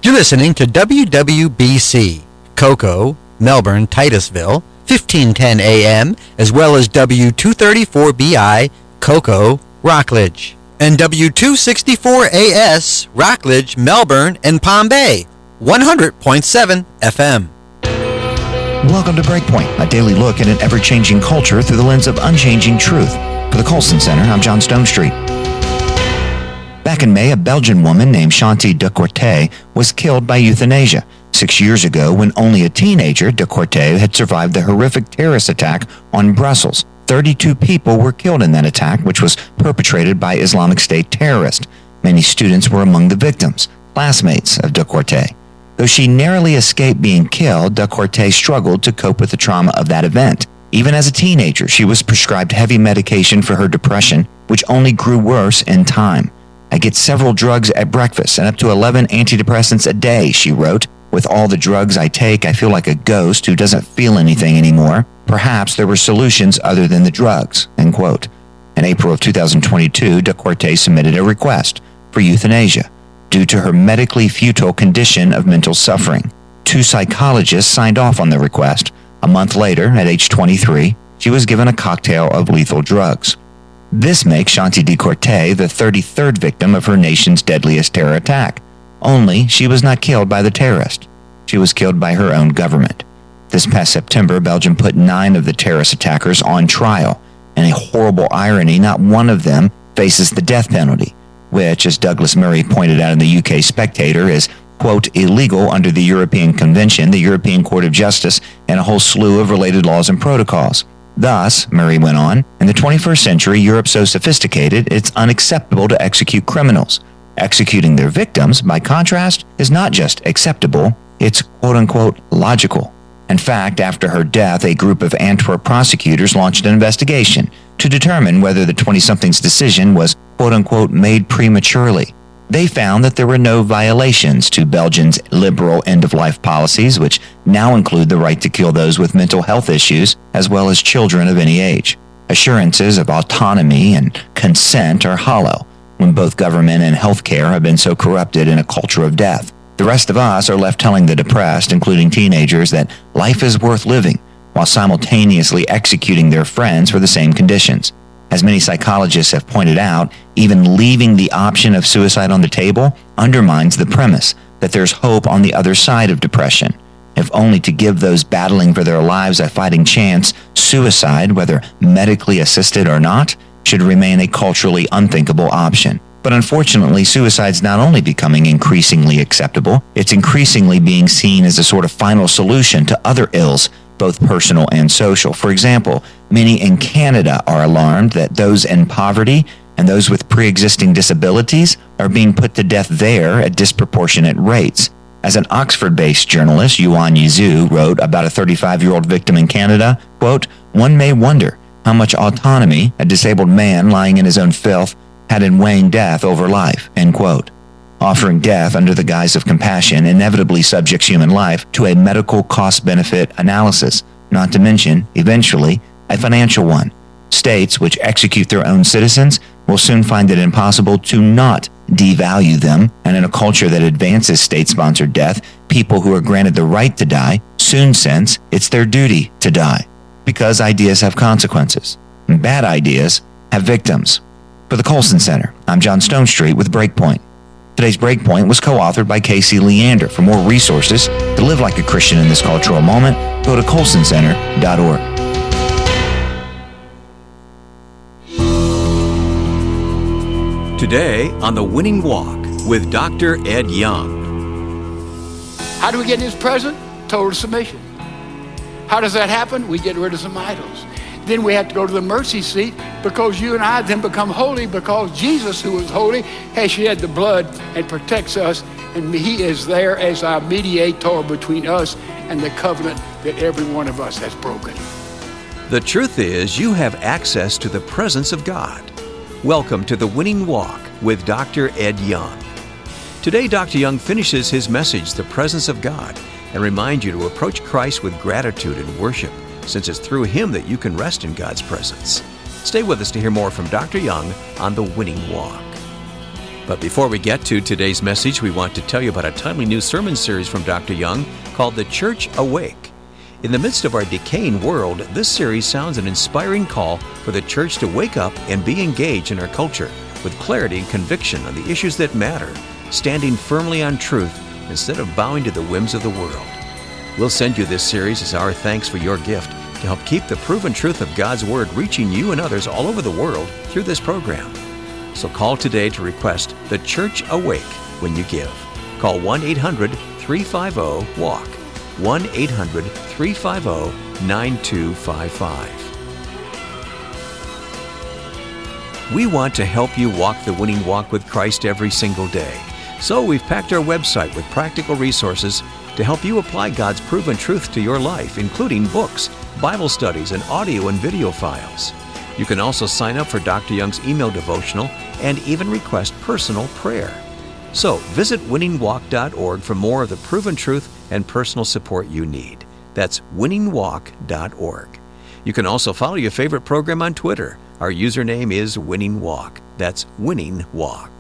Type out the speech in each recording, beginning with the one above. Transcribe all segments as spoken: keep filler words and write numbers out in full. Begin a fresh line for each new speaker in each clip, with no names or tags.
You're listening to W W B C, Cocoa, Melbourne, Titusville, fifteen ten A M, as well as W two thirty-four B I, Cocoa, Rockledge, and W two sixty-four A S, Rockledge, Melbourne, and Palm Bay, one hundred point seven F M.
Welcome to Breakpoint, a daily look at an ever-changing culture through the lens of unchanging truth. For the Colson Center, I'm John Stonestreet. Back in May, a Belgian woman named Chanty de Courtet was killed by euthanasia. Six years ago, when only a teenager, de Courtet had survived the horrific terrorist attack on Brussels. thirty-two people were killed in that attack, which was perpetrated by Islamic State terrorists. Many students were among the victims, classmates of de Courtet. Though she narrowly escaped being killed, de Courtet struggled to cope with the trauma of that event. Even as a teenager, she was prescribed heavy medication for her depression, which only grew worse in time. I get several drugs at breakfast and up to eleven antidepressants a day, she wrote. With all the drugs I take, I feel like a ghost who doesn't feel anything anymore. Perhaps there were solutions other than the drugs, end quote. In April of two thousand twenty-two, de Courtet submitted a request for euthanasia due to her medically futile condition of mental suffering. Two psychologists signed off on the request. A month later, at age twenty-three, she was given a cocktail of lethal drugs. This makes Chanty de Courtet the thirty-third victim of her nation's deadliest terror attack. Only she was not killed by the terrorist. She was killed by her own government. This past September, Belgium put nine of the terrorist attackers on trial. In a horrible irony, not one of them faces the death penalty, which, as Douglas Murray pointed out in the U K Spectator, is, quote, illegal under the European Convention, the European Court of Justice, and a whole slew of related laws and protocols. Thus, Murray went on, in the twenty-first century, Europe's so sophisticated, it's unacceptable to execute criminals. Executing their victims, by contrast, is not just acceptable, it's quote-unquote logical. In fact, after her death, a group of Antwerp prosecutors launched an investigation to determine whether the twenty-something's decision was quote-unquote made prematurely. They found that there were no violations to Belgium's liberal end-of-life policies, which now include the right to kill those with mental health issues, as well as children of any age. Assurances of autonomy and consent are hollow when both government and healthcare have been so corrupted in a culture of death. The rest of us are left telling the depressed, including teenagers, that life is worth living, while simultaneously executing their friends for the same conditions. As many psychologists have pointed out, even leaving the option of suicide on the table undermines the premise that there's hope on the other side of depression. If only to give those battling for their lives a fighting chance, suicide, whether medically assisted or not, should remain a culturally unthinkable option. But unfortunately, suicide's not only becoming increasingly acceptable, it's increasingly being seen as a sort of final solution to other ills, both personal and social. For example, many in Canada are alarmed that those in poverty and those with pre-existing disabilities are being put to death there at disproportionate rates. As an Oxford-based journalist, Yuan Yizu, wrote about a thirty-five-year-old victim in Canada, quote, one may wonder how much autonomy a disabled man lying in his own filth had in weighing death over life, end quote. Offering death under the guise of compassion inevitably subjects human life to a medical cost-benefit analysis, not to mention, eventually, a financial one. States which execute their own citizens will soon find it impossible to not devalue them, and in a culture that advances state-sponsored death, people who are granted the right to die soon sense it's their duty to die, because ideas have consequences, and bad ideas have victims. For the Colson Center, I'm John Stonestreet with Breakpoint. Today's Breakpoint was co-authored by Casey Leander. For more resources to live like a Christian in this cultural moment, go to colson center dot org.
Today on The Winning Walk with Doctor Ed Young.
How do we get in his presence? Total submission. How does that happen? We get rid of some idols. Then we have to go to the mercy seat, because you and I then become holy, because Jesus, who is holy, has shed the blood and protects us, and he is there as our mediator between us and the covenant that every one of us has broken.
The truth is, you have access to the presence of God. Welcome to The Winning Walk with Doctor Ed Young. Today, Doctor Young finishes his message, The Presence of God, and reminds you to approach Christ with gratitude and worship, since it's through him that you can rest in God's presence. Stay with us to hear more from Doctor Young on The Winning Walk. But before we get to today's message, we want to tell you about a timely new sermon series from Doctor Young called The Church Awake. In the midst of our decaying world, this series sounds an inspiring call for the church to wake up and be engaged in our culture with clarity and conviction on the issues that matter, standing firmly on truth instead of bowing to the whims of the world. We'll send you this series as our thanks for your gift to help keep the proven truth of God's Word reaching you and others all over the world through this program. So call today to request The Church Awake when you give. Call one eight hundred, three five zero, WALK, one eight hundred, three five zero, nine two five five. We want to help you walk the winning walk with Christ every single day. So we've packed our website with practical resources to help you apply God's proven truth to your life, including books, Bible studies, and audio and video files. You can also sign up for Doctor Young's email devotional and even request personal prayer. So visit winning walk dot org for more of the proven truth and personal support you need. That's winning walk dot org. You can also follow your favorite program on Twitter. Our username is Winning Walk. That's Winning Walk.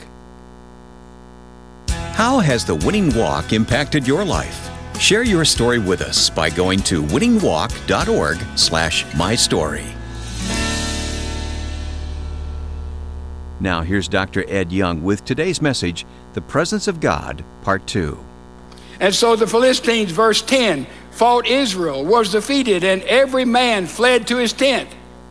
How has the Winning Walk impacted your life? Share your story with us by going to winning walk dot org slash my story. Now here's Doctor Ed Young with today's message, The Presence of God, Part two.
And so the Philistines, verse ten, fought Israel, was defeated, and every man fled to his tent.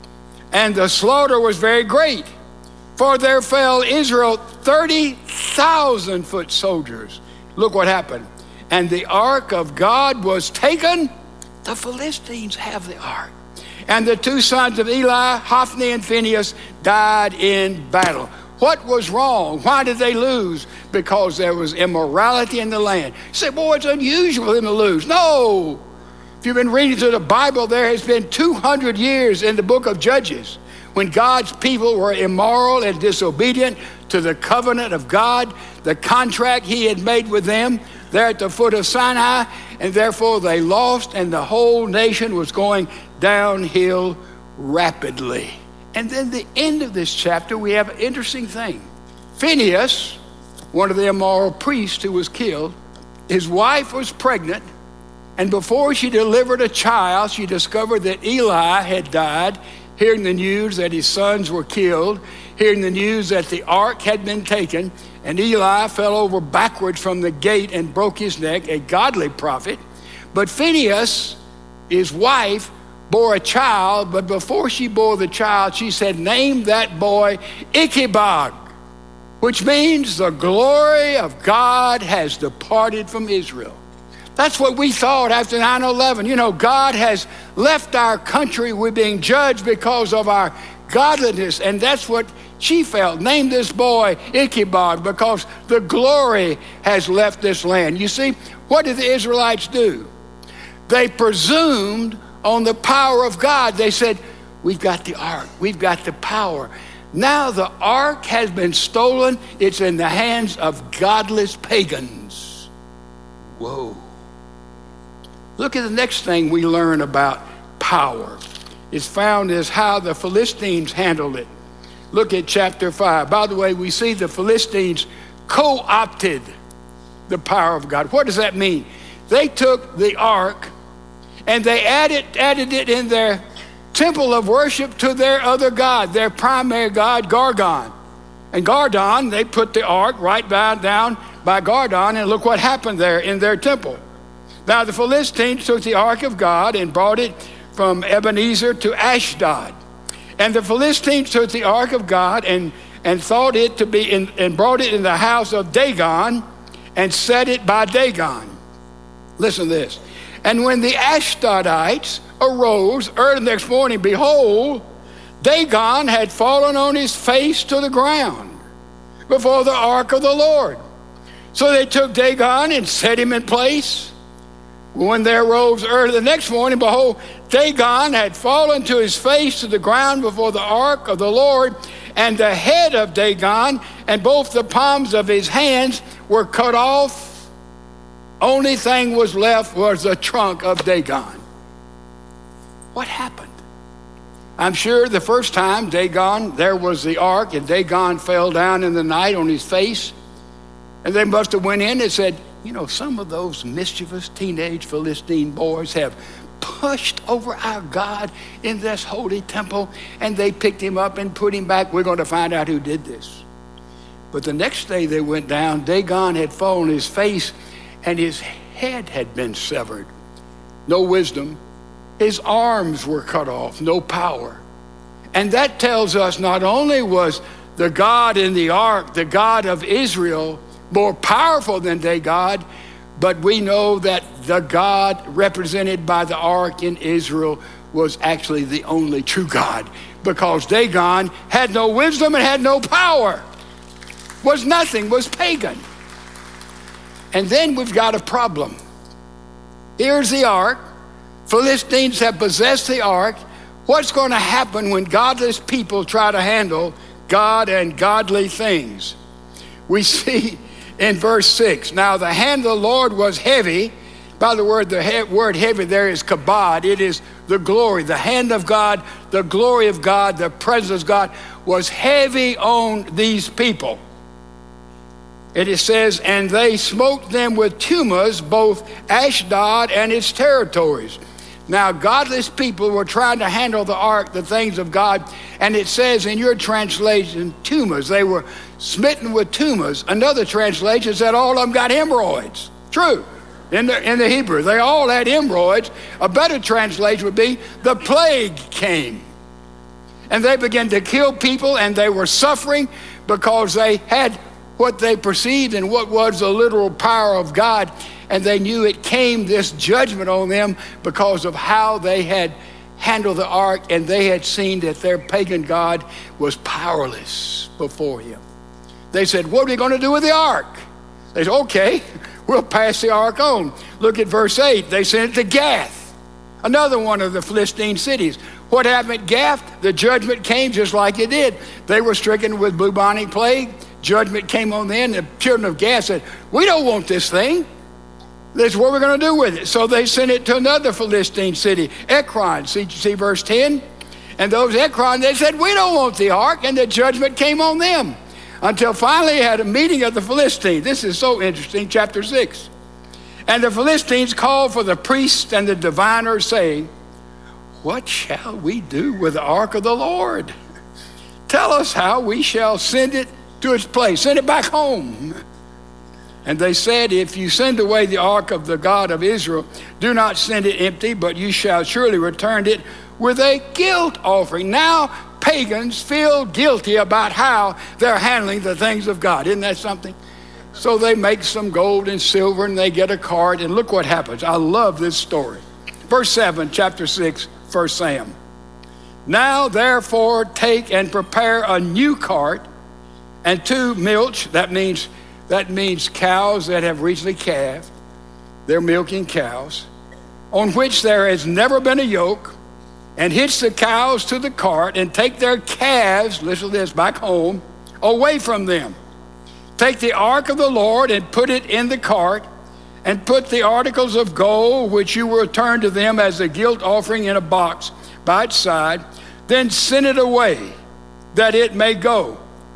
And the slaughter was very great, for there fell Israel thirty thousand foot soldiers. Look what happened. And the ark of God was taken. The Philistines have the ark. And the two sons of Eli, Hophni and Phinehas, died in battle. What was wrong? Why did they lose? Because there was immorality in the land. You say, boy, it's unusual for them to lose. No. If you've been reading through the Bible, there has been two hundred years in the book of Judges when God's people were immoral and disobedient to the covenant of God, the contract he had made with them there at the foot of Sinai, and therefore they lost, and the whole nation was going downhill rapidly. And then the end of this chapter, we have an interesting thing. Phinehas, one of the immoral priests who was killed, his wife was pregnant, and before she delivered a child, she discovered that Eli had died, hearing the news that his sons were killed, hearing the news that the ark had been taken, and Eli fell over backwards from the gate and broke his neck, a godly prophet. But Phinehas, his wife, bore a child, but before she bore the child, she said, name that boy Ichabod, which means the glory of God has departed from Israel. That's what we thought after nine eleven. You know, God has left our country. We're being judged because of our godliness, and that's what she felt. Name this boy Ichabod, because the glory has left this land. You see, what did the Israelites do? They presumed on the power of God. They said, we've got the ark, we've got the power. Now the ark has been stolen. It's in the hands of godless pagans. Whoa. Look at the next thing we learn about power. It's found as how the Philistines handled it. Look at chapter five. By the way, we see the Philistines co-opted the power of God. What does that mean? They took the ark and they added, added it in their temple of worship to their other god, their primary god, Gargon. And Gargon, they put the ark right down by Gargon, and look what happened there in their temple. Now the Philistines took the ark of God and brought it from Ebenezer to Ashdod. And the Philistines took the ark of God and, and thought it to be in, and brought it in the house of Dagon and set it by Dagon. Listen to this. And when the Ashdodites arose early the next morning, behold, Dagon had fallen on his face to the ground before the ark of the Lord. So they took Dagon and set him in place. When they arose early the next morning, behold, Dagon had fallen to his face to the ground before the ark of the Lord, and the head of Dagon and both the palms of his hands were cut off. Only thing was left was the trunk of Dagon. What happened? I'm sure the first time Dagon, there was the ark, and Dagon fell down in the night on his face. And they must have went in and said, you know, some of those mischievous teenage Philistine boys have pushed over our God in this holy temple, and they picked him up and put him back. We're going to find out who did this. But the next day they went down, Dagon had fallen on his face, and his head had been severed. No wisdom. His arms were cut off, no power. And that tells us not only was the God in the ark, the God of Israel, more powerful than Dagon, but we know that the God represented by the ark in Israel was actually the only true God, because Dagon had no wisdom and had no power, was nothing, was pagan. And then we've got a problem. Here's the ark. Philistines have possessed the ark. What's going to happen when godless people try to handle God and godly things? We see in verse six, now the hand of the Lord was heavy. By the word, the he- word heavy there is kabod. It is the glory. The hand of God, the glory of God, the presence of God was heavy on these people. And it says, and they smote them with tumors, both Ashdod and its territories. Now, godless people were trying to handle the ark, the things of God, and it says in your translation, tumors. They were smitten with tumors. Another translation said all of them got hemorrhoids. True. In the, in the Hebrew, they all had hemorrhoids. A better translation would be the plague came. And they began to kill people, and they were suffering because they had what they perceived and what was the literal power of God. And they knew it came, this judgment on them, because of how they had handled the ark, and they had seen that their pagan God was powerless before him. They said, what are we going to do with the ark? They said, okay, we'll pass the ark on. Look at verse eight. They sent it to Gath, another one of the Philistine cities. What happened at Gath? The judgment came just like it did. They were stricken with bubonic plague. Judgment came on them. The children of Gath said, we don't want this thing. That's what we're going to do with it. So they sent it to another Philistine city, Ekron. See, see verse ten? And those Ekron, they said, we don't want the ark. And the judgment came on them. Until finally they had a meeting of the Philistines. This is so interesting, chapter six. And the Philistines called for the priests and the diviners, saying, what shall we do with the ark of the Lord? Tell us how we shall send it to its place. Send it back home. And they said, if you send away the ark of the God of Israel, do not send it empty, but you shall surely return it with a guilt offering. Now, pagans feel guilty about how they're handling the things of God. Isn't that something? So they make some gold and silver, and they get a cart, and look what happens. I love this story. Verse seven, chapter six, First Sam. Now, therefore, take and prepare a new cart and two milch. That means That means cows that have recently calved. They're milking cows, on which there has never been a yoke, and hitch the cows to the cart, and take their calves, listen to this, back home, away from them. Take the ark of the Lord and put it in the cart, and put the articles of gold which you will return to them as a guilt offering in a box by its side. Then send it away, that it may go.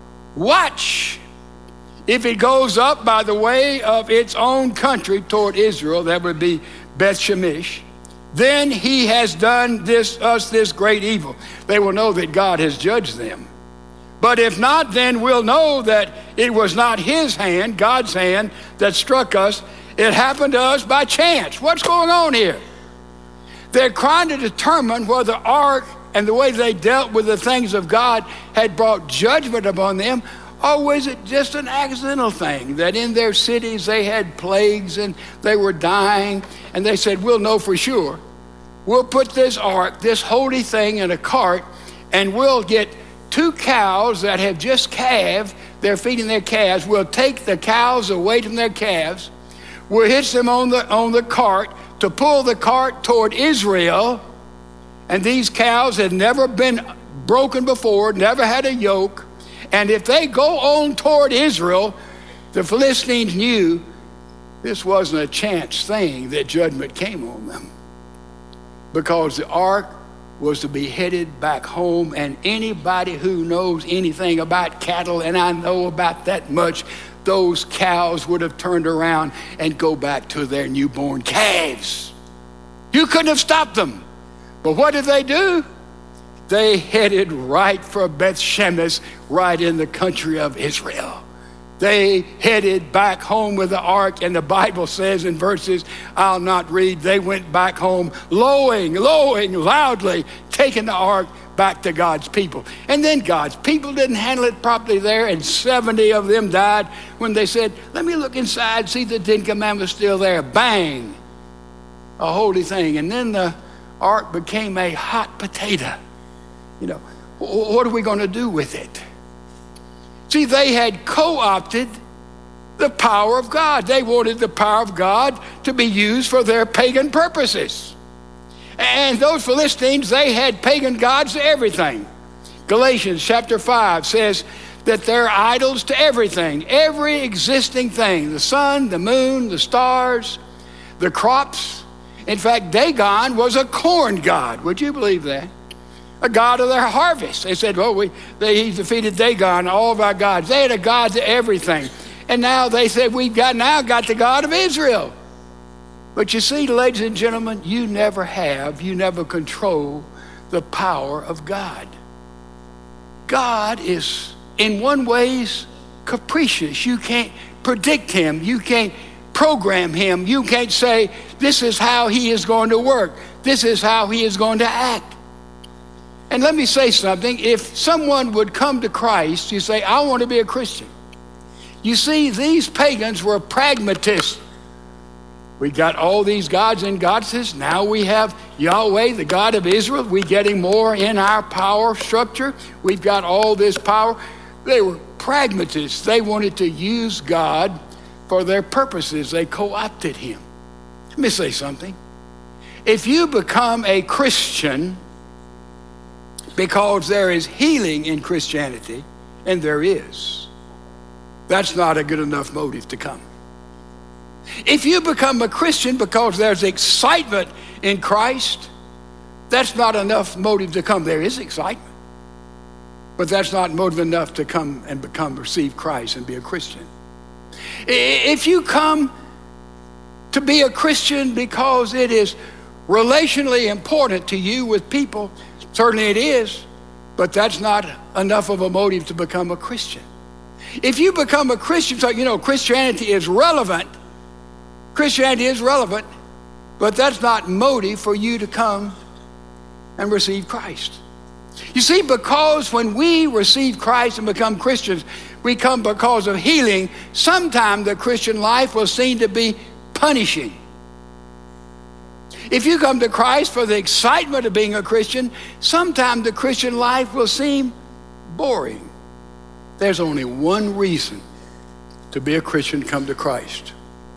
Watch. If it goes up by the way of its own country toward Israel, that would be Beth Shemesh, then he has done this us this great evil. They will know that God has judged them. But if not, then we'll know that it was not his hand, God's hand, that struck us. It happened to us by chance. What's going on here? They're trying to determine whether the ark and the way they dealt with the things of God had brought judgment upon them, or was it just an accidental thing that in their cities they had plagues and they were dying, and they said, we'll know for sure. We'll put this ark, this holy thing, in a cart, and we'll get two cows that have just calved. They're feeding their calves. We'll take the cows away from their calves. We'll hitch them on the, on the cart to pull the cart toward Israel. And these cows had never been broken before, never had a yoke. And if they go on toward Israel, the Philistines knew this wasn't a chance thing that judgment came on them, because the ark was to be headed back home, and anybody who knows anything about cattle, and I know about that much, those cows would have turned around and go back to their newborn calves. You couldn't have stopped them. But what did they do? They headed right for Beth Shemesh, right in the country of Israel. They headed back home with the ark, and the Bible says in verses I'll not read, they went back home lowing, lowing loudly, taking the ark back to God's people. And then God's people didn't handle it properly there, and seventy of them died when they said, let me look inside, see the Ten Commandments still there. Bang, a holy thing. And then the ark became a hot potato. You know, what are we going to do with it? See, they had co-opted the power of God. They wanted the power of God to be used for their pagan purposes. And those Philistines, they had pagan gods to everything. Galatians chapter five says that they're idols to everything, every existing thing, the sun, the moon, the stars, the crops. In fact, Dagon was a corn god. Would you believe that? A god of their harvest. They said, well, we, they, he defeated Dagon, all of our gods. They had a god to everything. And now they said, we've got now got the God of Israel. But you see, ladies and gentlemen, you never have, you never control the power of God. God is, in one ways, capricious. You can't predict him. You can't program him. You can't say, this is how he is going to work. This is how he is going to act. And let me say something. If someone would come to Christ, you say, I want to be a Christian. You see, these pagans were pragmatists. We got all these gods and goddesses. Now we have Yahweh, the God of Israel. We're getting more in our power structure. We've got all this power. They were pragmatists. They wanted to use God for their purposes. They co-opted him. Let me say something. If you become a Christian because there is healing in Christianity, and there is, that's not a good enough motive to come. If you become a Christian because there's excitement in Christ, that's not enough motive to come. There is excitement, but that's not motive enough to come and become, receive Christ and be a Christian. If you come to be a Christian because it is relationally important to you with people, certainly it is, but that's not enough of a motive to become a Christian. If you become a Christian, so you know, Christianity is relevant, Christianity is relevant, but that's not motive for you to come and receive Christ. You see, because when we receive Christ and become Christians, we come because of healing. Sometimes the Christian life will seem to be punishing. If you come to Christ for the excitement of being a Christian, sometimes the Christian life will seem boring. There's only one reason to be a Christian, come to Christ.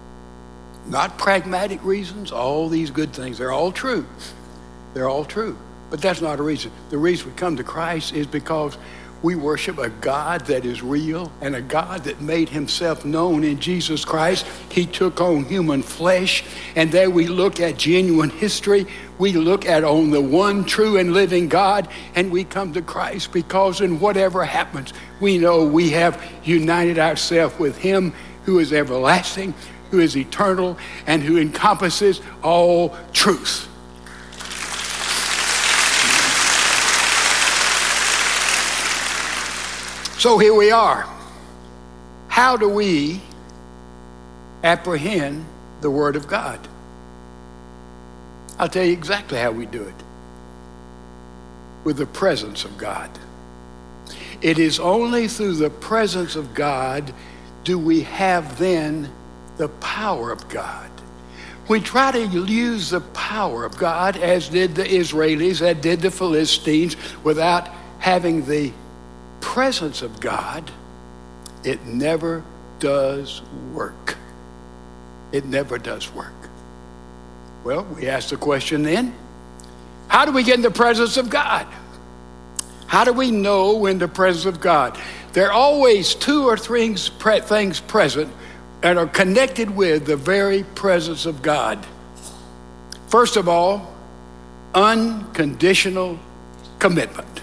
Not pragmatic reasons, all these good things, they're all true. They're all true, but that's not a reason. The reason we come to Christ is because we worship a God that is real and a God that made himself known in Jesus Christ. He took on human flesh, and there we look at genuine history. We look at on the one true and living God, and we come to Christ because in whatever happens, we know we have united ourselves with him who is everlasting, who is eternal, and who encompasses all truth. So here we are. How do we apprehend the Word of God? I'll tell you exactly how we do it. With the presence of God. It is only through the presence of God do we have then the power of God. We try to use the power of God as did the Israelis, as did the Philistines, without having the presence of God. It never does work. It never does work. Well, we ask the question then, how do we get in the presence of God? How do we know we're in the presence of God? There are always two or three things present and are connected with the very presence of God. First of all, unconditional commitment.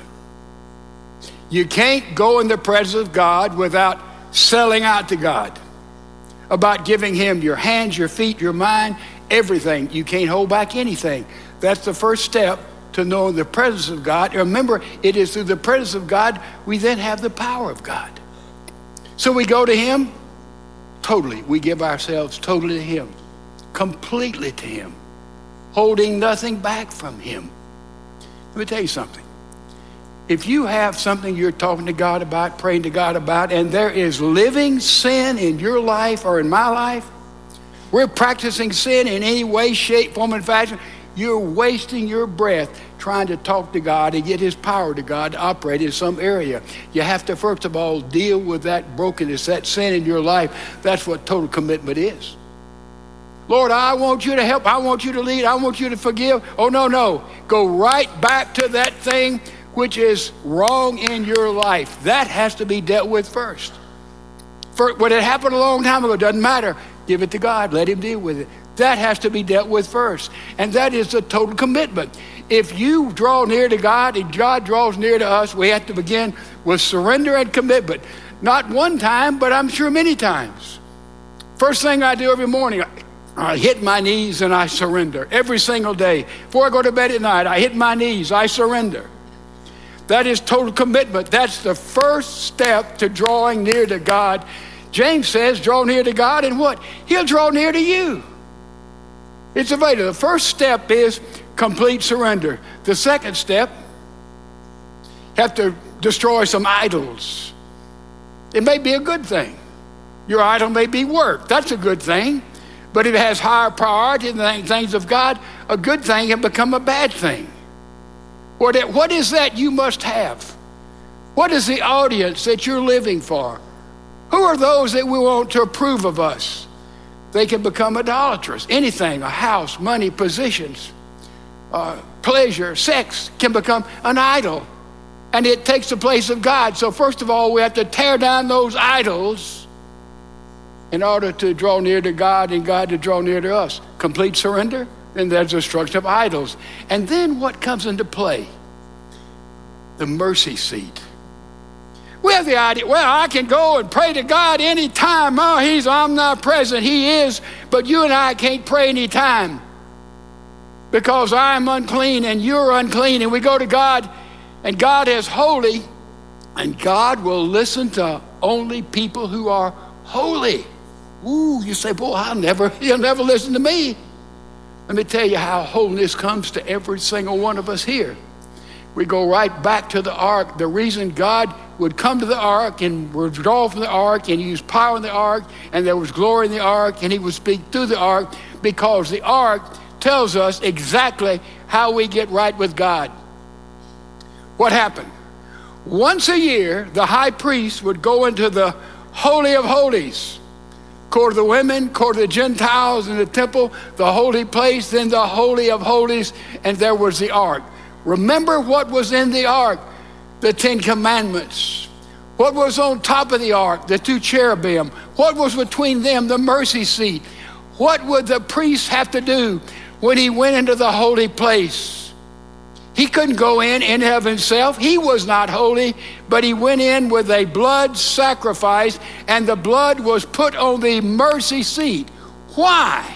You can't go in the presence of God without selling out to God, about giving him your hands, your feet, your mind, everything. You can't hold back anything. That's the first step to knowing the presence of God. Remember, it is through the presence of God we then have the power of God. So we go to him totally. We give ourselves totally to him, completely to him, holding nothing back from him. Let me tell you something. If you have something you're talking to God about, praying to God about, and there is living sin in your life or in my life, we're practicing sin in any way, shape, form, and fashion, you're wasting your breath trying to talk to God and get his power to God to operate in some area. You have to, first of all, deal with that brokenness, that sin in your life. That's what total commitment is. Lord, I want you to help. I want you to lead. I want you to forgive. Oh, no, no. Go right back to that thing which is wrong in your life. That has to be dealt with first. For, when it happened a long time ago, doesn't matter. Give it to God. Let him deal with it. That has to be dealt with first. And that is a total commitment. If you draw near to God and God draws near to us, we have to begin with surrender and commitment. Not one time, but I'm sure many times. First thing I do every morning, I hit my knees and I surrender. Every single day. Before I go to bed at night, I hit my knees, I surrender. That is total commitment. That's the first step to drawing near to God. James says, draw near to God and what? He'll draw near to you. It's available. The first step is complete surrender. The second step, you have to destroy some idols. It may be a good thing. Your idol may be work. That's a good thing. But if it has higher priority than things of God, a good thing can become a bad thing. What is that you must have? What is the audience that you're living for? Who are those that we want to approve of us? They can become idolatrous. Anything, a house, money, positions, uh, pleasure, sex can become an idol. And it takes the place of God. So first of all, we have to tear down those idols in order to draw near to God and God to draw near to us. Complete surrender. And there's destruction of idols. And then what comes into play? The mercy seat. We have the idea, well, I can go and pray to God anytime. Oh, he's omnipresent. He is. But you and I can't pray anytime because I'm unclean and you're unclean. And we go to God and God is holy. And God will listen to only people who are holy. Ooh, you say, boy, I'll never, he'll never listen to me. Let me tell you how holiness comes to every single one of us here. We go right back to the ark. The reason God would come to the ark and withdraw from the ark and use power in the ark and there was glory in the ark and he would speak through the ark because the ark tells us exactly how we get right with God. What happened? Once a year, the high priest would go into the Holy of Holies. Court of the women, court of the Gentiles in the temple, the holy place, then the Holy of Holies, and there was the ark. Remember what was in the ark? The Ten Commandments. What was on top of the ark? The two cherubim. What was between them? The mercy seat. What would the priest have to do when he went into the holy place? He couldn't go in in and of himself. He was not holy, but he went in with a blood sacrifice, and the blood was put on the mercy seat. Why?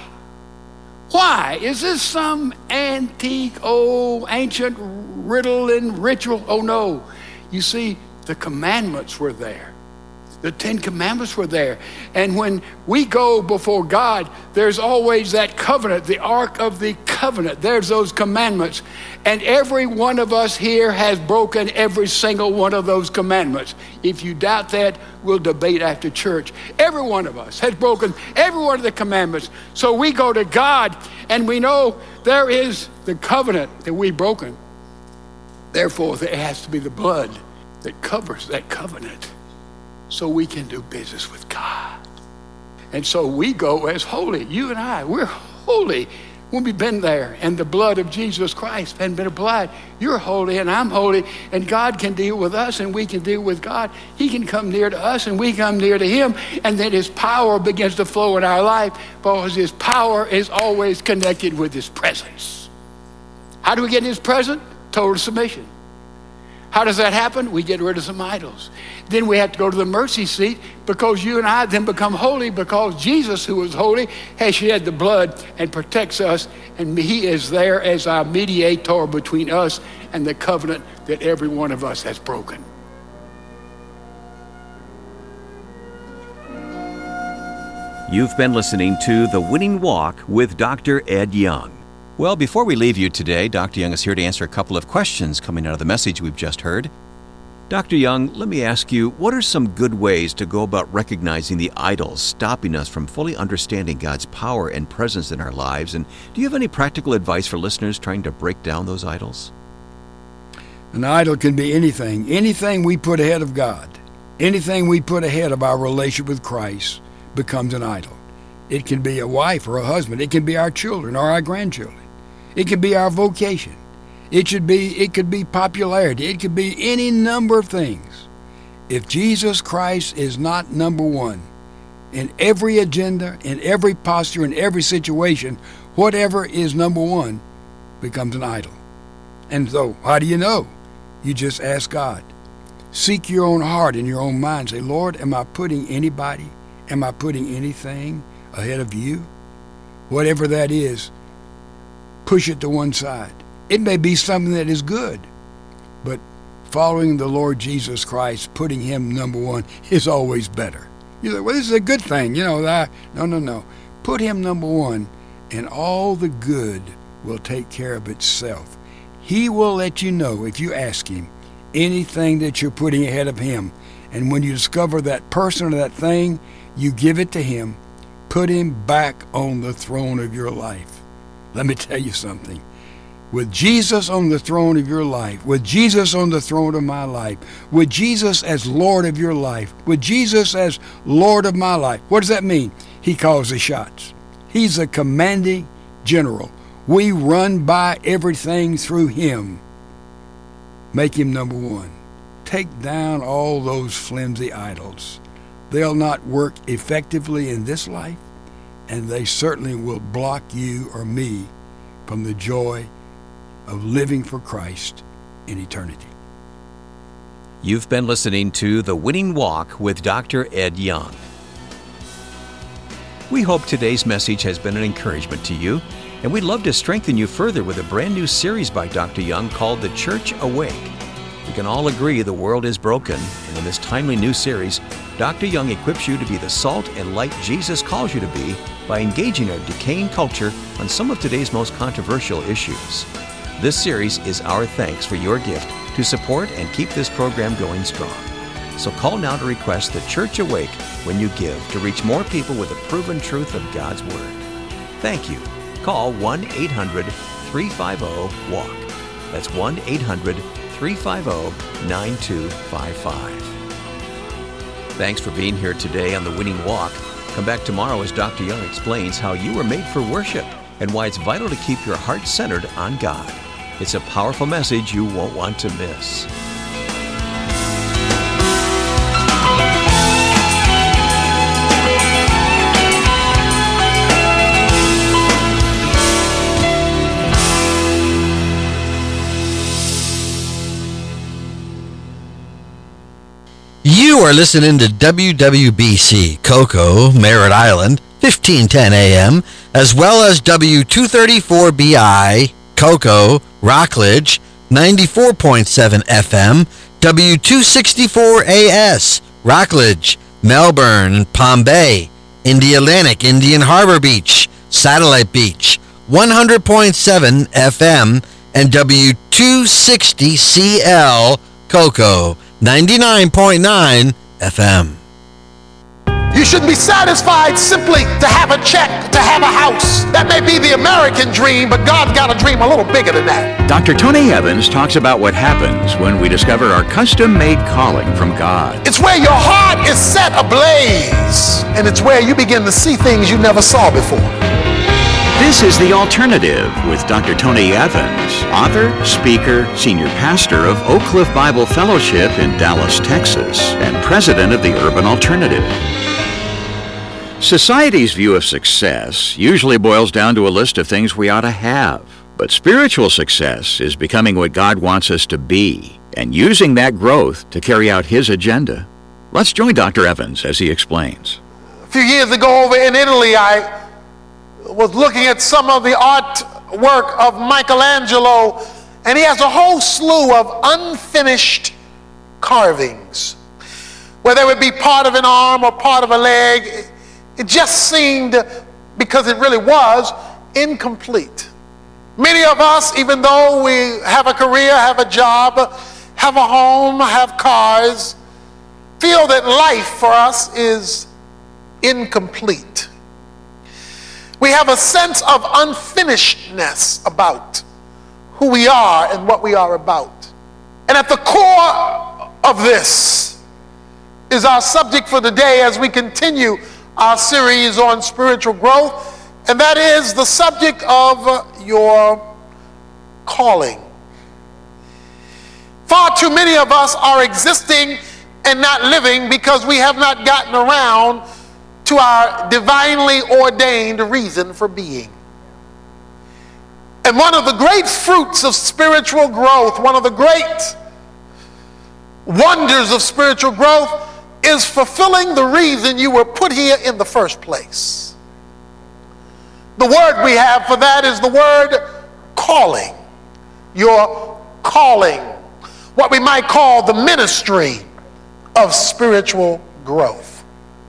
Why? Is this some antique, old, ancient riddle and ritual? Oh, no. You see, the commandments were there. The Ten Commandments were there. And when we go before God, there's always that covenant, the Ark of the Covenant. There's those commandments. And every one of us here has broken every single one of those commandments. If you doubt that, we'll debate after church. Every one of us has broken every one of the commandments. So we go to God and we know there is the covenant that we've broken. Therefore, there has to be the blood that covers that covenant, so we can do business with God. And so we go as holy. You and I, we're holy when we've been there and the blood of Jesus Christ has been applied. You're holy and I'm holy, and God can deal with us and we can deal with God. He can come near to us and we come near to him, and then his power begins to flow in our life because his power is always connected with his presence. How do we get in his presence? Total submission. How does that happen? We get rid of some idols. Then we have to go to the mercy seat, because you and I then become holy, because Jesus, who was holy, has shed the blood and protects us, and he is there as our mediator between us and the covenant that every one of us has broken.
You've been listening to The Winning Walk with Doctor Ed Young. Well, before we leave you today, Doctor Young is here to answer a couple of questions coming out of the message we've just heard. Doctor Young, let me ask you, what are some good ways to go about recognizing the idols stopping us from fully understanding God's power and presence in our lives? And do you have any practical advice for listeners trying to break down those idols?
An idol can be anything. Anything we put ahead of God, anything we put ahead of our relationship with Christ becomes an idol. It can be a wife or a husband. It can be our children or our grandchildren. It could be our vocation. It should be, it could be popularity. It could be any number of things. If Jesus Christ is not number one in every agenda, in every posture, in every situation, whatever is number one becomes an idol. And so, how do you know? You just ask God. Seek your own heart and your own mind. Say, Lord, am I putting anybody, am I putting anything ahead of you? Whatever that is, push it to one side. It may be something that is good, but following the Lord Jesus Christ, putting him number one, is always better. You say, well, this is a good thing. You know, that. No, no, no. Put him number one, and all the good will take care of itself. He will let you know, if you ask him, anything that you're putting ahead of him. And when you discover that person or that thing, you give it to him. Put him back on the throne of your life. Let me tell you something. With Jesus on the throne of your life, with Jesus on the throne of my life, with Jesus as Lord of your life, with Jesus as Lord of my life, what does that mean? He calls the shots. He's a commanding general. We run by everything through him. Make him number one. Take down all those flimsy idols. They'll not work effectively in this life, and they certainly will block you or me from the joy of living for Christ in eternity.
You've been listening to The Winning Walk with Doctor Ed Young. We hope today's message has been an encouragement to you, and we'd love to strengthen you further with a brand new series by Doctor Young called The Church Awake. We can all agree the world is broken, and in this timely new series, Doctor Young equips you to be the salt and light Jesus calls you to be by engaging our decaying culture on some of today's most controversial issues. This series is our thanks for your gift to support and keep this program going strong. So call now to request the Church Awake when you give to reach more people with the proven truth of God's Word. Thank you. Call one eight hundred three five zero walk. That's one eight hundred three five zero nine two five five. Thanks for being here today on The Winning Walk. Come back tomorrow as Doctor Young explains how you were made for worship and why it's vital to keep your heart centered on God. It's a powerful message you won't want to miss.
You are listening to W W B C, Cocoa, Merritt Island, fifteen ten A M, as well as W two thirty-four B I, Cocoa, Rockledge, ninety-four point seven F M, W two sixty-four A S, Rockledge, Melbourne, Palm Bay, Indialantic, Indian Harbor Beach, Satellite Beach, one hundred point seven F M, and W two sixty C L, Cocoa, ninety-nine point nine F M.
You shouldn't be satisfied simply to have a check, to have a house. That may be the American dream, but God's got a dream a little bigger than that.
Doctor Tony Evans talks about what happens when we discover our custom-made calling from God.
It's where your heart is set ablaze, and it's where you begin to see things you never saw before.
This is The Alternative with Doctor Tony Evans, author, speaker, senior pastor of Oak Cliff Bible Fellowship in Dallas, Texas, and president of the Urban Alternative. Society's view of success usually boils down to a list of things we ought to have. But spiritual success is becoming what God wants us to be and using that growth to carry out His agenda. Let's join Doctor Evans as he explains.
A few years ago over in Italy, I was looking at some of the artwork of Michelangelo, and he has a whole slew of unfinished carvings, where there would be part of an arm or part of a leg. It just seemed, because it really was, incomplete. Many of us, even though we have a career, have a job, have a home, have cars, feel that life for us is incomplete. We have a sense of unfinishedness about who we are and what we are about. And at the core of this is our subject for today as we continue our series on spiritual growth, and that is the subject of your calling. Far too many of us are existing and not living because we have not gotten around to our divinely ordained reason for being. And one of the great fruits of spiritual growth, one of the great wonders of spiritual growth, is fulfilling the reason you were put here in the first place. The word we have for that is the word calling. Your calling. What we might call the ministry of spiritual growth.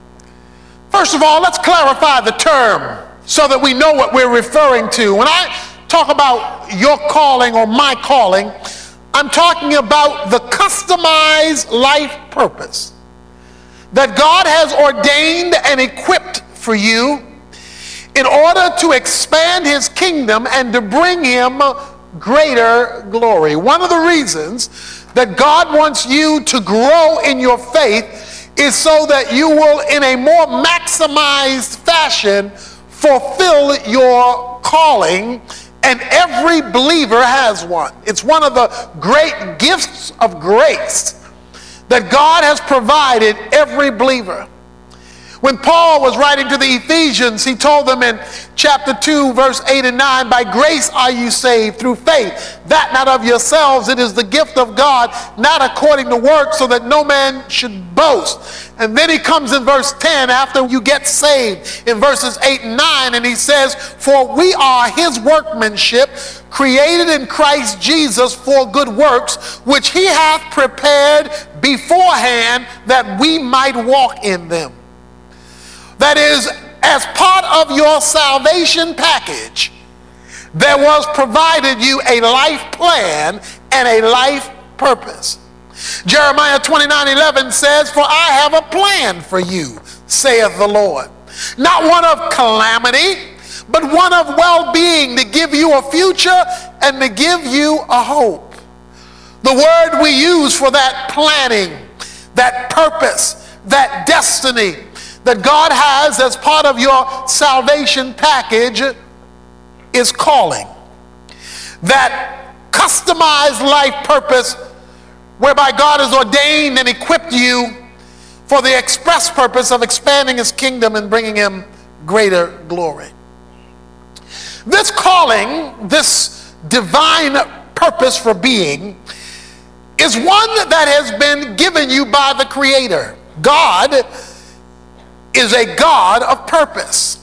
First of all, let's clarify the term so that we know what we're referring to. When I talk about your calling or my calling, I'm talking about the customized life purpose that God has ordained and equipped for you in order to expand His kingdom and to bring Him greater glory. One of the reasons that God wants you to grow in your faith is so that you will, in a more maximized fashion, fulfill your calling, and every believer has one. It's one of the great gifts of grace that God has provided every believer. When Paul was writing to the Ephesians, he told them in chapter two, verse eight and nine, by grace are you saved through faith, that not of yourselves, it is the gift of God, not according to works, so that no man should boast. And then he comes in verse ten, after you get saved, in verses eight and nine, and he says, for we are His workmanship, created in Christ Jesus for good works, which He hath prepared beforehand that we might walk in them. That is, as part of your salvation package, there was provided you a life plan and a life purpose. Jeremiah twenty-nine eleven says, for I have a plan for you, saith the Lord. Not one of calamity, but one of well-being, to give you a future and to give you a hope. The word we use for that planning, that purpose, that destiny that God has as part of your salvation package is calling. That customized life purpose whereby God has ordained and equipped you for the express purpose of expanding His kingdom and bringing Him greater glory. This calling, this divine purpose for being, is one that has been given you by the Creator. God is a God of purpose.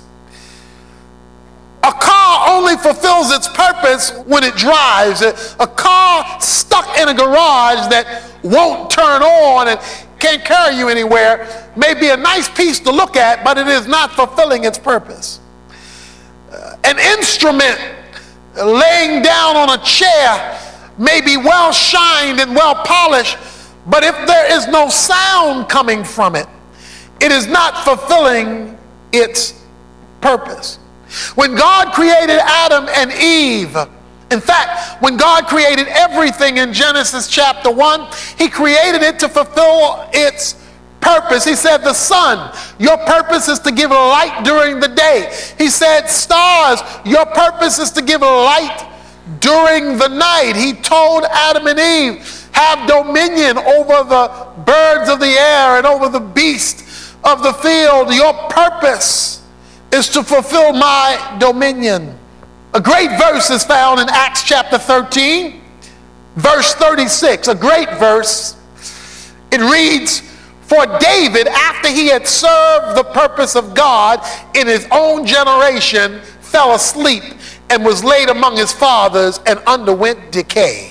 A car only fulfills its purpose when it drives. A car stuck in a garage that won't turn on and can't carry you anywhere may be a nice piece to look at, but it is not fulfilling its purpose. Uh, an instrument laying down on a chair may be well shined and well polished, but if there is no sound coming from it, it is not fulfilling its purpose. When God created Adam and Eve, in fact, when God created everything in Genesis chapter one, He created it to fulfill its purpose. He said, the sun, your purpose is to give light during the day. He said, stars, your purpose is to give light during the night. He told Adam and Eve, have dominion over the birds of the air and over the beasts of the field. Your purpose is to fulfill my dominion. A great verse is found in Acts chapter thirteen, verse thirty-six. A great verse. It reads, "For David, after he had served the purpose of God in his own generation, fell asleep and was laid among his fathers and underwent decay."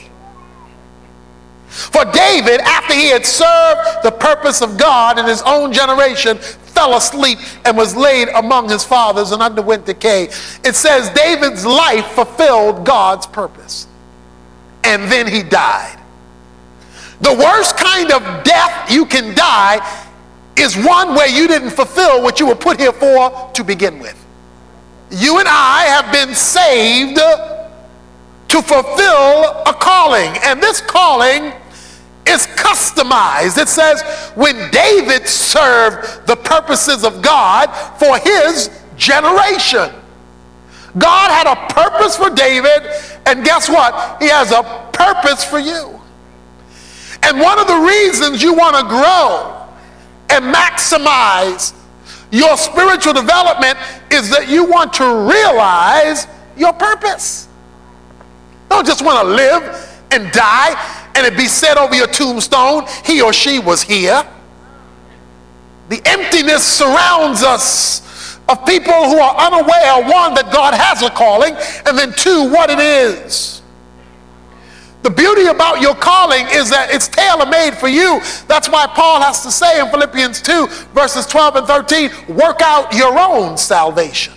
For David, after he had served the purpose of God in his own generation, fell asleep and was laid among his fathers and underwent decay. It says David's life fulfilled God's purpose. And then he died. The worst kind of death you can die is one where you didn't fulfill what you were put here for to begin with. You and I have been saved to fulfill a calling, and this calling is customized. It says when David served the purposes of God for his generation. God had a purpose for David, and guess what? He has a purpose for you. And one of the reasons you want to grow and maximize your spiritual development is that you want to realize your purpose. Don't just want to live and die and it be said over your tombstone, he or she was here. The emptiness surrounds us of people who are unaware, one, that God has a calling, and then two, what it is. The beauty about your calling is that it's tailor-made for you. That's why Paul has to say in Philippians two, verses twelve and thirteen, work out your own salvation.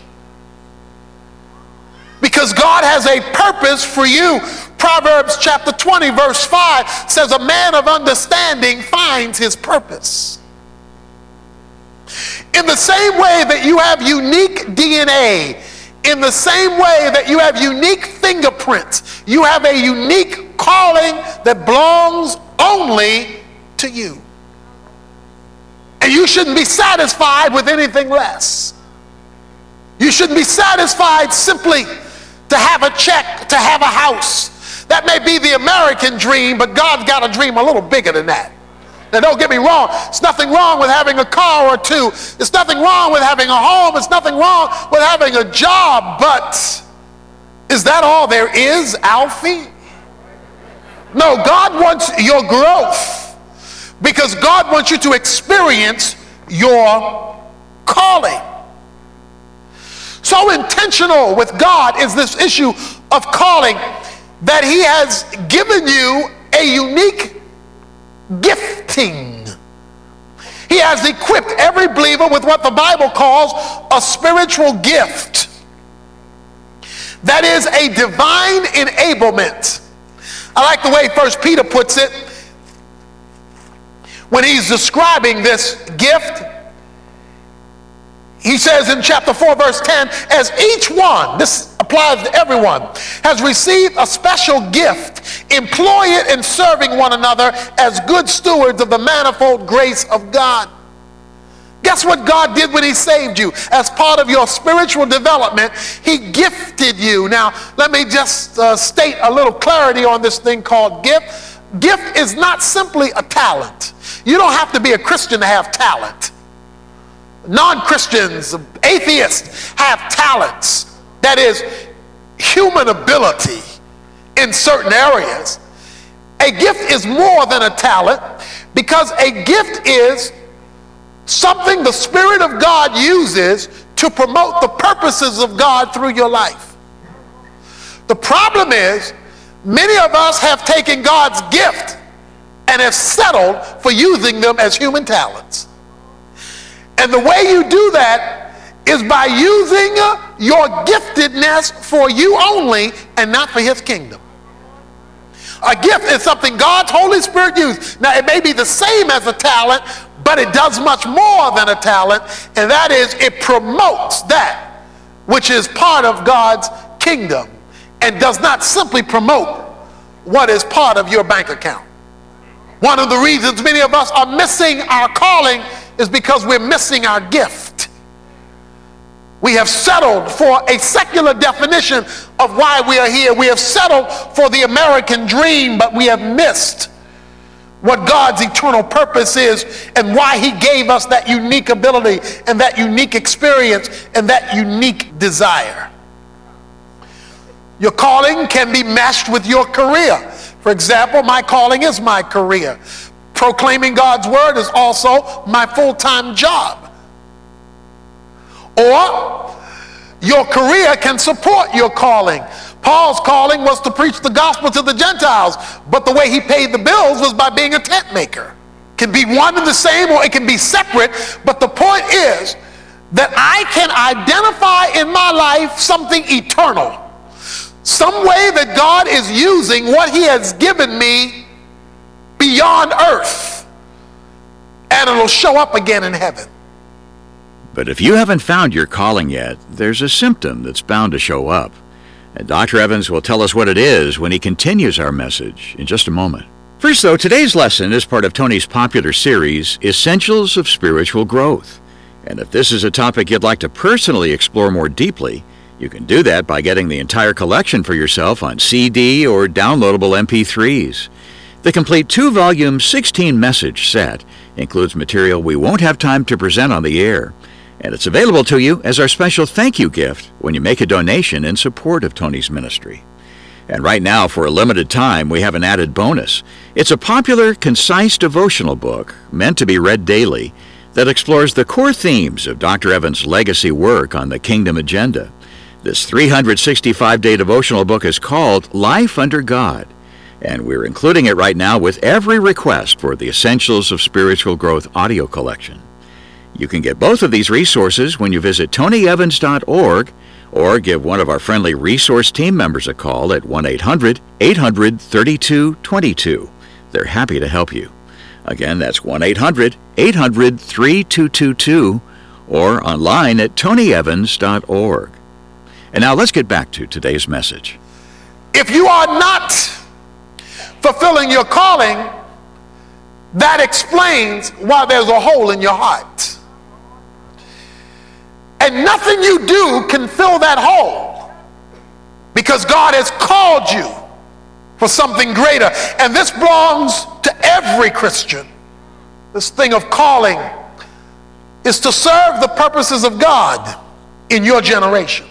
Because God has a purpose for you. Proverbs chapter twenty, verse five says, a man of understanding finds his purpose. In the same way that you have unique D N A, in the same way that you have unique fingerprints, you have a unique calling that belongs only to you. And you shouldn't be satisfied with anything less. You shouldn't be satisfied simply to have a check, to have a house. That may be the American dream, but God's got a dream a little bigger than that. Now don't get me wrong, there's nothing wrong with having a car or two. There's nothing wrong with having a home. There's nothing wrong with having a job, but is that all there is, Alfie? No, God wants your growth because God wants you to experience your calling. So intentional with God is this issue of calling that he has given you a unique gifting. He has equipped every believer with what the Bible calls a spiritual gift. That is a divine enablement. I like the way First Peter puts it when he's describing this gift. He says in chapter four, verse ten, as each one, this applies to everyone, has received a special gift, employ it in serving one another as good stewards of the manifold grace of God. Guess what God did when he saved you? As part of your spiritual development, he gifted you. Now, let me just uh, state a little clarity on this thing called gift. Gift is not simply a talent. You don't have to be a Christian to have talent. Non-Christians, atheists have talents. That is human ability in certain areas. A gift is more than a talent because a gift is something the Spirit of God uses to promote the purposes of God through your life. The problem is many of us have taken God's gift and have settled for using them as human talents. And the way you do that is by using your giftedness for you only and not for his kingdom. A gift is something God's Holy Spirit uses. Now, it may be the same as a talent, but it does much more than a talent, and that is it promotes that which is part of God's kingdom and does not simply promote what is part of your bank account. One of the reasons many of us are missing our calling is because we're missing our gift. We have settled for a secular definition of why we are here. We have settled for the American dream, but we have missed what God's eternal purpose is and why he gave us that unique ability and that unique experience and that unique desire. Your calling can be meshed with your career. For example, my calling is my career. Proclaiming God's word is also my full-time job. Or your career can support your calling. Paul's calling was to preach the gospel to the Gentiles, but the way he paid the bills was by being a tent maker. It can be one and the same, or it can be separate, but the point is that I can identify in my life something eternal, some way that God is using what he has given me beyond earth, and it'll show up again in heaven.
But if you haven't found your calling yet, there's a symptom that's bound to show up. And Doctor Evans will tell us what it is when he continues our message in just a moment. First, though, today's lesson is part of Tony's popular series, Essentials of Spiritual Growth. And if this is a topic you'd like to personally explore more deeply, you can do that by getting the entire collection for yourself on C D or downloadable M P threes. The complete two-volume, sixteen-message set includes material we won't have time to present on the air, and it's available to you as our special thank you gift when you make a donation in support of Tony's ministry. And right now, for a limited time, we have an added bonus. It's a popular, concise devotional book meant to be read daily that explores the core themes of Doctor Evans' legacy work on the Kingdom Agenda. This three hundred sixty-five day devotional book is called Life Under God, and we're including it right now with every request for the Essentials of Spiritual Growth audio collection. You can get both of these resources when you visit tony evans dot org or give one of our friendly resource team members a call at one eight hundred, eight hundred, thirty-two twenty-two. They're happy to help you. Again, that's one eight hundred, eight hundred, thirty-two twenty-two or online at tony evans dot org. And now let's get back to today's message.
If you are not fulfilling your calling, that explains why there's a hole in your heart. And nothing you do can fill that hole, because God has called you for something greater. And this belongs to every Christian. This thing of calling is to serve the purposes of God in your generation.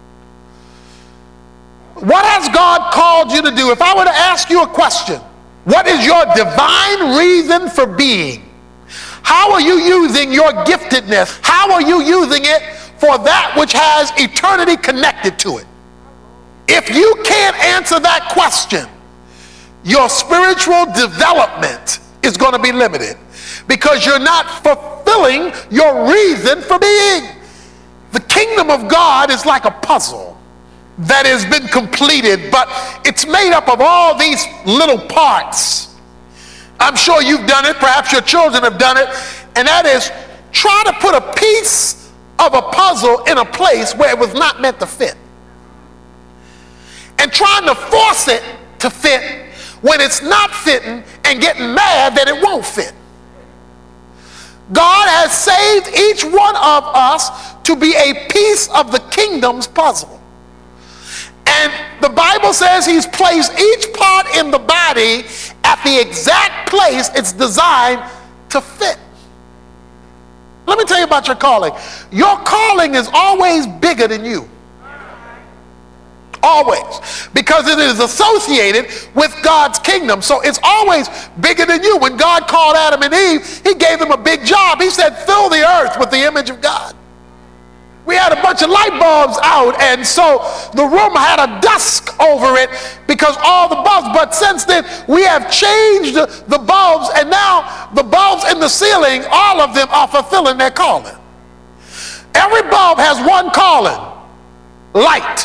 What has God called you to do? If I were to ask you a question, what is your divine reason for being? How are you using your giftedness? How are you using it for that which has eternity connected to it? If you can't answer that question, your spiritual development is going to be limited, because you're not fulfilling your reason for being. The kingdom of God is like a puzzle that has been completed, but it's made up of all these little parts. I'm sure you've done it, perhaps your children have done it, and that is try to put a piece of a puzzle in a place where it was not meant to fit, and trying to force it to fit when it's not fitting, and getting mad that it won't fit. God has saved each one of us to be a piece of the kingdom's puzzle. And the Bible says he's placed each part in the body at the exact place it's designed to fit. Let me tell you about your calling. Your calling is always bigger than you. Always. Because it is associated with God's kingdom. So it's always bigger than you. When God called Adam and Eve, he gave them a big job. He said, fill the earth with the image of God. We had a bunch of light bulbs out, and so the room had a dusk over it because all the bulbs, but since then we have changed the bulbs, and now the bulbs in the ceiling, all of them are fulfilling their calling. Every bulb has one calling: light.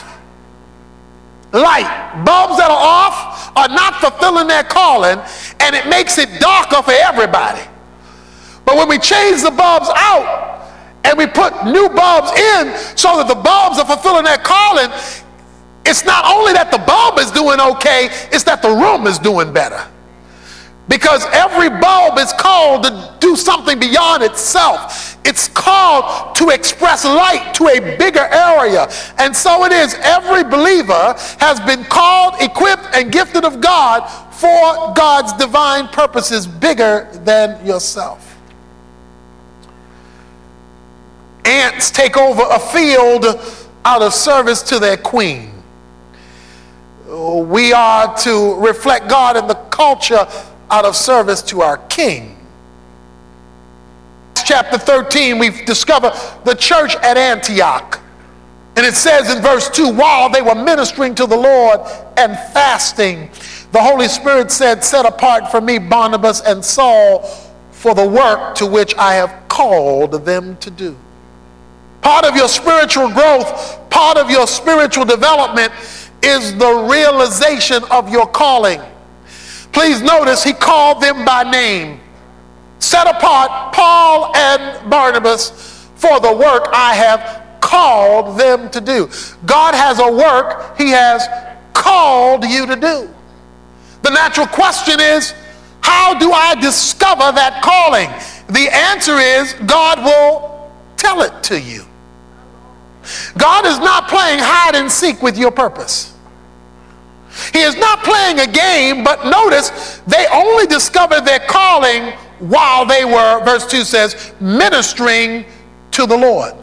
Light. Bulbs that are off are not fulfilling their calling, and it makes it darker for everybody. But when we change the bulbs out and we put new bulbs in so that the bulbs are fulfilling their calling, it's not only that the bulb is doing okay, it's that the room is doing better. Because every bulb is called to do something beyond itself. It's called to express light to a bigger area. And so it is, every believer has been called, equipped, and gifted of God for God's divine purposes bigger than yourself. Ants take over a field out of service to their queen. We are to reflect God in the culture out of service to our King. Chapter thirteen, we've discovered the church at Antioch. And it says in verse two, while they were ministering to the Lord and fasting, the Holy Spirit said, set apart for me Barnabas and Saul for the work to which I have called them to do. Part of your spiritual growth, part of your spiritual development is the realization of your calling. Please notice he called them by name. Set apart Paul and Barnabas for the work I have called them to do. God has a work he has called you to do. The natural question is, how do I discover that calling? The answer is, God will tell it to you. God is not playing hide and seek with your purpose. He is not playing a game, but notice they only discovered their calling while they were, verse two says, ministering to the Lord.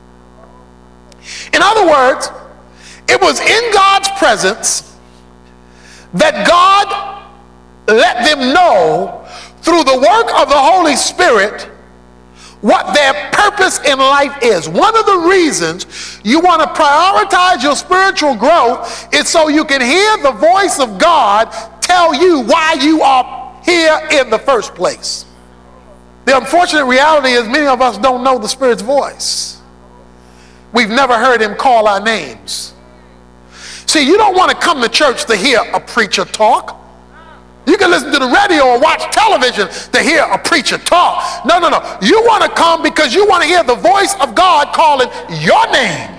In other words, it was in God's presence that God let them know through the work of the Holy Spirit what their purpose in life is. One of the reasons you want to prioritize your spiritual growth is so you can hear the voice of God tell you why you are here in the first place. The unfortunate reality is many of us don't know the Spirit's voice. We've never heard him call our names. See, you don't want to come to church to hear a preacher talk. You can listen to the radio or watch television to hear a preacher talk. No, no, no. You want to come because you want to hear the voice of God calling your name,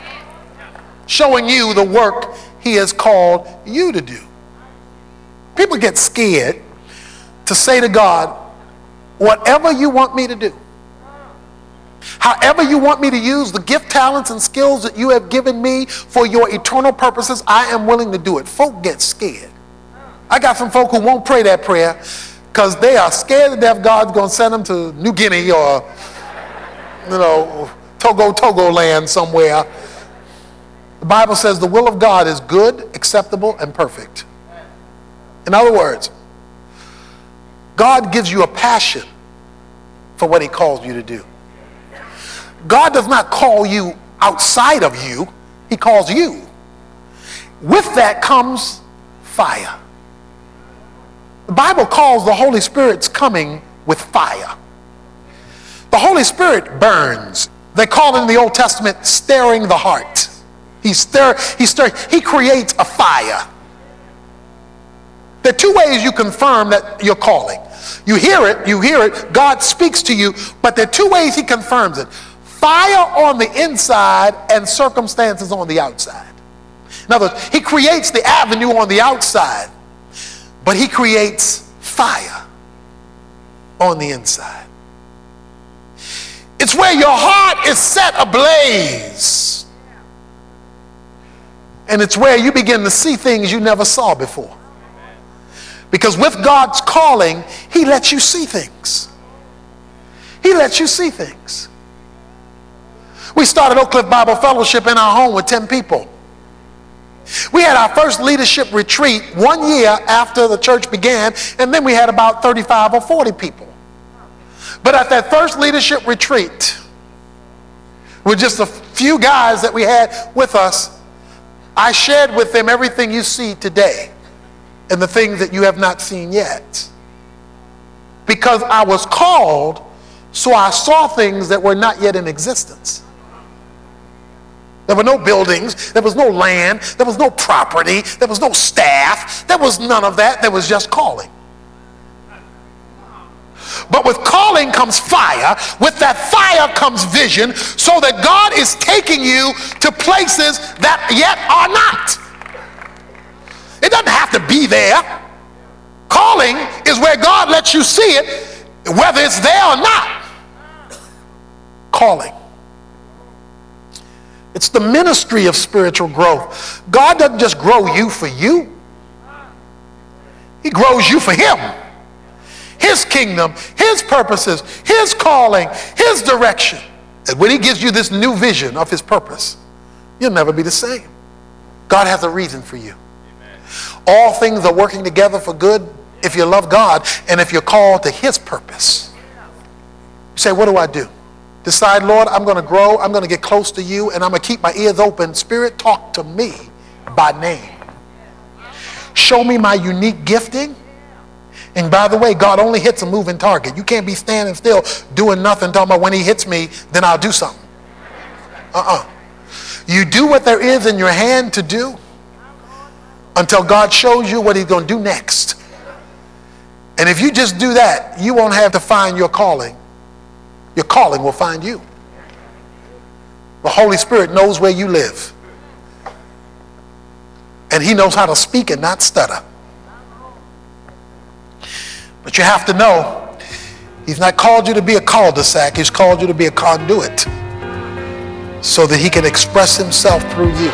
showing you the work he has called you to do. People get scared to say to God, whatever you want me to do, however you want me to use the gift, talents, and skills that you have given me for your eternal purposes, I am willing to do it. Folk get scared. I got some folk who won't pray that prayer because they are scared to death God's going to send them to New Guinea or, you know, Togo, Togo land somewhere. The Bible says the will of God is good, acceptable, and perfect. In other words, God gives you a passion for what he calls you to do. God does not call you outside of you. He calls you. With that comes fire. The Bible calls the Holy Spirit's coming with fire. The Holy Spirit burns. They call it in the Old Testament stirring the heart. He stir, he stir, he creates a fire. There are two ways you confirm that you're calling. You hear it, you hear it, God speaks to you, but there are two ways he confirms it. Fire on the inside and circumstances on the outside. In other words, he creates the avenue on the outside, but he creates fire on the inside. It's where your heart is set ablaze. And it's where you begin to see things you never saw before. Because with God's calling, he lets you see things. He lets you see things. We started Oak Cliff Bible Fellowship in our home with ten people. We had our first leadership retreat one year after the church began, and then we had about thirty-five or forty people. But at that first leadership retreat, with just a few guys that we had with us, I shared with them everything you see today and the things that you have not seen yet. Because I was called, so I saw things that were not yet in existence. There were no buildings, there was no land, there was no property, there was no staff, there was none of that, there was just calling. But with calling comes fire, with that fire comes vision, so that God is taking you to places that yet are not. It doesn't have to be there. Calling is where God lets you see it, whether it's there or not. Calling. It's the ministry of spiritual growth. God doesn't just grow you for you. He grows you for him. His kingdom, his purposes, his calling, his direction. And when he gives you this new vision of his purpose, you'll never be the same. God has a reason for you. Amen. All things are working together for good if you love God and if you're called to his purpose. You say, what do I do? Decide, Lord, I'm going to grow. I'm going to get close to you, and I'm going to keep my ears open. Spirit, talk to me by name. Show me my unique gifting. And by the way, God only hits a moving target. You can't be standing still doing nothing, talking about when he hits me, then I'll do something. Uh-uh. You do what there is in your hand to do until God shows you what he's going to do next. And if you just do that, you won't have to find your calling. Your calling will find you. The Holy Spirit knows where you live. And he knows how to speak and not stutter. But you have to know, he's not called you to be a cul-de-sac. He's called you to be a conduit so that he can express himself through you.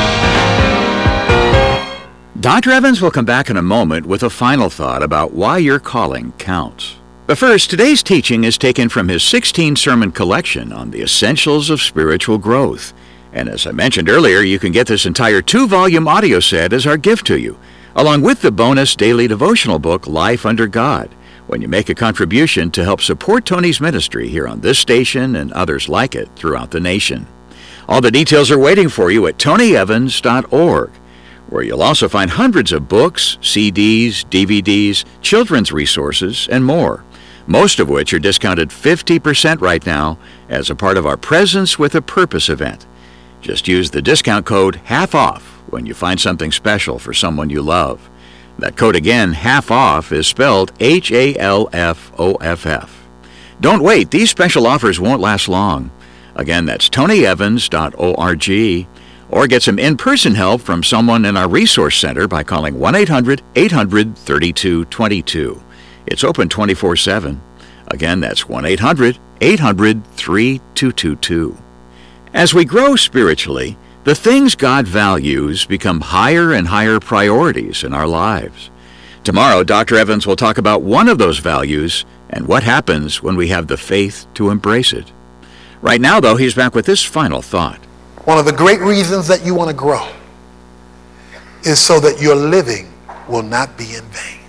Doctor Evans will come back in a moment with a final thought about why your calling counts. But first, today's teaching is taken from his sixteen sermon collection on the essentials of spiritual growth. And as I mentioned earlier, you can get this entire two-volume audio set as our gift to you, along with the bonus daily devotional book, Life Under God, when you make a contribution to help support Tony's ministry here on this station and others like it throughout the nation. All the details are waiting for you at tony evans dot org, where you'll also find hundreds of books, C Ds, D V Ds, children's resources, and more, most of which are discounted fifty percent right now as a part of our Presence with a Purpose event. Just use the discount code half off when you find something special for someone you love. That code again, half off, is spelled H A L F O F F. Don't wait, these special offers won't last long. Again, that's tony evans dot org, or get some in-person help from someone in our resource center by calling one eight hundred eight hundred thirty-two twenty-two. It's open twenty-four seven. Again, that's one eight hundred eight hundred thirty-two twenty-two. As we grow spiritually, the things God values become higher and higher priorities in our lives. Tomorrow, Doctor Evans will talk about one of those values and what happens when we have the faith to embrace it. Right now, though, he's back with this final thought.
One of the great reasons that you want to grow is so that your living will not be in vain.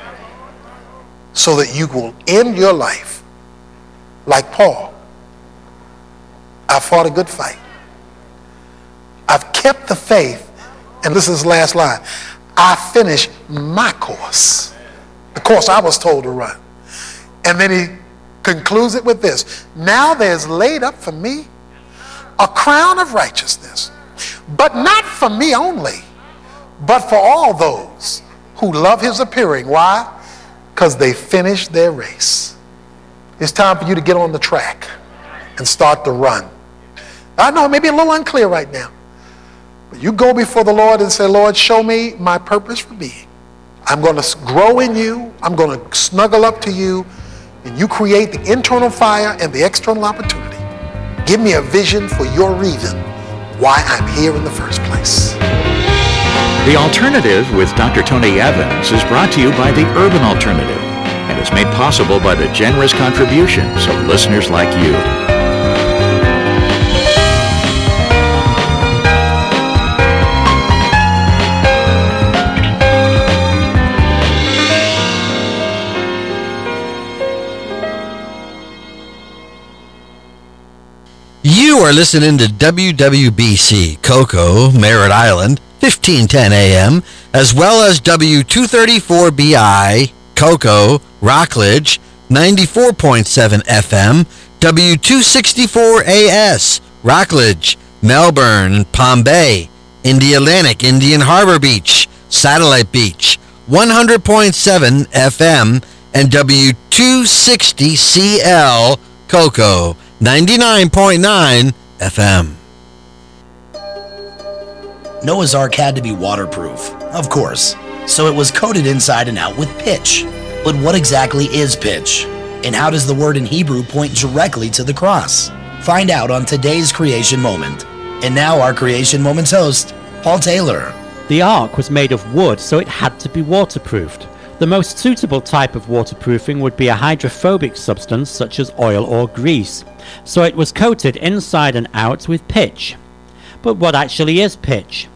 So that you will end your life like Paul. I fought a good fight. I've kept the faith, and this is his last line. I finished my course, the course I was told to run. And then he concludes it with this. Now there's laid up for me a crown of righteousness, but not for me only, but for all those who love his appearing. Why? Because they finished their race. It's time for you to get on the track and start to run. I know it may be a little unclear right now, but you go before the Lord and say, Lord, show me my purpose for being. I'm going to grow in you. I'm going to snuggle up to you, and you create the internal fire and the external opportunity. Give me a vision for your reason why I'm here in the first place.
The Alternative with Doctor Tony Evans is brought to you by the Urban Alternative and is made possible by the generous contributions of listeners like you.
You are listening to W W B C, Cocoa, Merritt Island, fifteen ten A M, as well as W two thirty-four B I, Cocoa, Rockledge, ninety-four point seven F M, W two sixty-four A S, Rockledge, Melbourne, Palm Bay, Indialantic, Indian Harbor Beach, Satellite Beach, one hundred point seven F M, and W two sixty C L, Cocoa, ninety-nine point nine F M.
Noah's Ark had to be waterproof, of course, so it was coated inside and out with pitch. But what exactly is pitch? And how does the word in Hebrew point directly to the cross? Find out on today's Creation Moment. And now our Creation Moment's host, Paul Taylor.
The ark was made of wood, so it had to be waterproofed. The most suitable type of waterproofing would be a hydrophobic substance such as oil or grease, so it was coated inside and out with pitch. But what actually is pitch?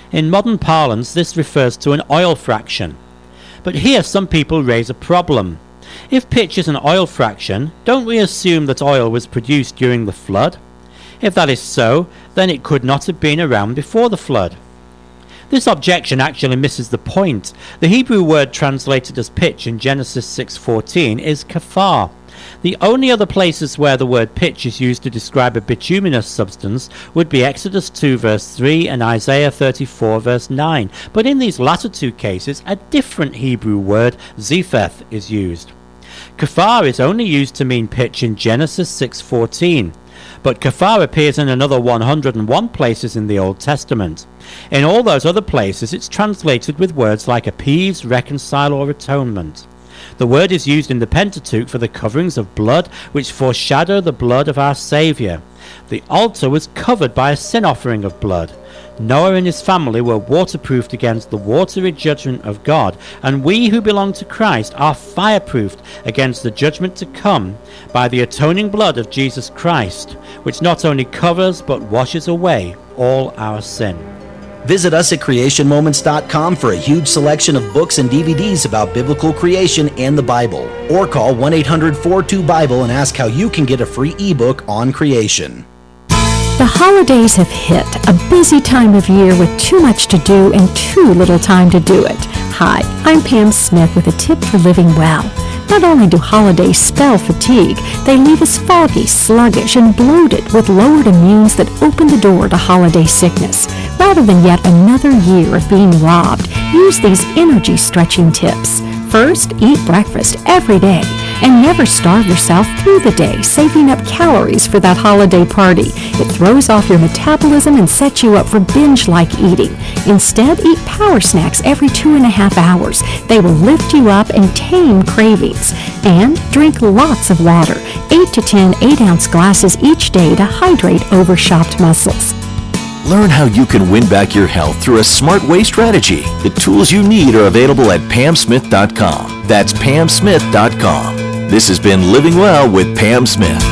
In modern parlance, this refers to an oil fraction. But here some people raise a problem. If pitch is an oil fraction, don't we assume that oil was produced during the flood? If that is so, then it could not have been around before the flood. This objection actually misses the point. The Hebrew word translated as pitch in Genesis six fourteen is kaphar. The only other places where the word pitch is used to describe a bituminous substance would be Exodus two verse three and Isaiah thirty-four verse nine, but in these latter two cases a different Hebrew word, zepheth, is used. Kaphar is only used to mean pitch in Genesis six fourteen, but kaphar appears in another one hundred one places in the Old Testament. In all those other places it's translated with words like appease, reconcile, or atonement. The word is used in the Pentateuch for the coverings of blood which foreshadow the blood of our Saviour. The altar was covered by a sin offering of blood. Noah and his family were waterproofed against the watery judgment of God, and we who belong to Christ are fireproofed against the judgment to come by the atoning blood of Jesus Christ, which not only covers but washes away all our sin.
Visit us at creation moments dot com for a huge selection of books and D V Ds about biblical creation and the Bible. Or call one eight hundred four two Bible and ask how you can get a free ebook on creation.
The holidays have hit, a busy time of year with too much to do and too little time to do it. Hi, I'm Pam Smith with a tip for living well. Not only do holidays spell fatigue, they leave us foggy, sluggish, and bloated with lowered immunes that open the door to holiday sickness. Rather than yet another year of being robbed, use these energy-stretching tips. First, eat breakfast every day and never starve yourself through the day, saving up calories for that holiday party. It throws off your metabolism and sets you up for binge-like eating. Instead, eat power snacks every two and a half hours. They will lift you up and tame cravings. And drink lots of water, eight to ten eight-ounce glasses each day to hydrate overshopped muscles.
Learn how you can win back your health through a smart way strategy. The tools you need are available at pam smith dot com. That's pam smith dot com. This has been Living Well with Pam Smith.